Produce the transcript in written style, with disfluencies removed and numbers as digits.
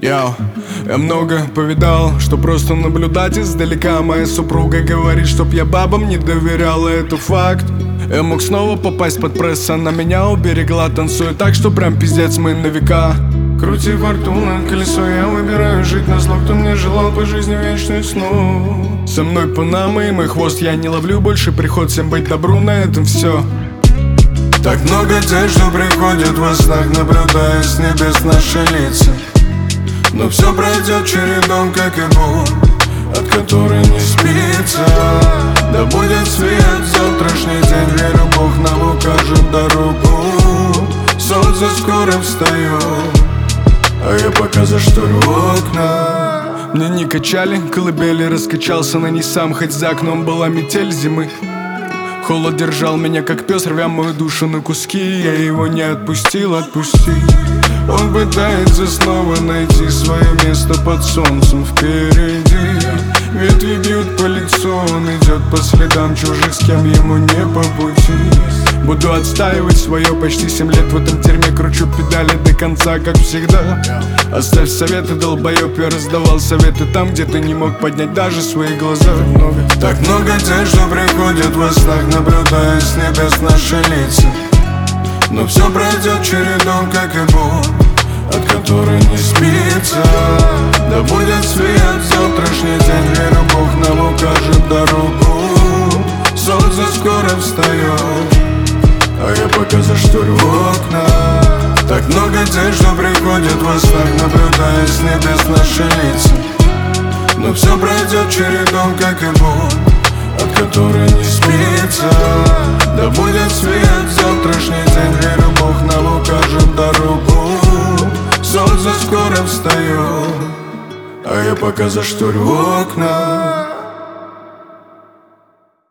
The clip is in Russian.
Я много повидал, что просто наблюдать издалека. Моя супруга говорит, чтоб я бабам не доверял, и это факт. Я мог снова попасть под пресс, она меня уберегла. Танцую так, что прям пиздец, мы на века. Крути фортуна, колесо, я выбираю жить на зло. Кто мне желал по жизни вечную сну. Со мной Панама и мой хвост, я не ловлю больше приход. Всем быть добру, на этом все. Так много тех, что приходят во снах, наблюдая с небес наши лица. Но все пройдет чередом, как и боль, от которой не спится. Да будет свет завтрашний день, верю, Бог нам укажет дорогу. Солнце скоро встает, а я пока зашторю окна. Мне не качали колыбели, раскачался на ней сам, хоть за окном была метель зимы. Холод держал меня как пес, рвя мою душу на куски. Я его не отпустил, отпустить. Он пытается снова найти свое место под солнцем впереди. Ветви бьют по лицу, он идет по следам чужих, с кем ему не по пути. Буду отстаивать свое почти 7 лет в этом дерьме. Кручу педали до конца, как всегда. Оставь советы, долбоёб, я раздавал советы там, где ты не мог поднять даже свои глаза. Так много тех, что приходят во снах, наблюдая с небес наши лица. Но все пройдет чередом, как и боль, от которой не спится. Да будет свет завтрашний день, верю, Бог нам укажет дорогу. Солнце скоро встает, а я пока зашторю окна. Так много тех, что приходят во снах, наблюдая с небес наши лица. Но все пройдет чередом, как и боль, от которой не спится. Да будет свет завтрашний день, верю, Бог нам укажет дорогу. Солнце скоро встает, а я пока зашторю окна.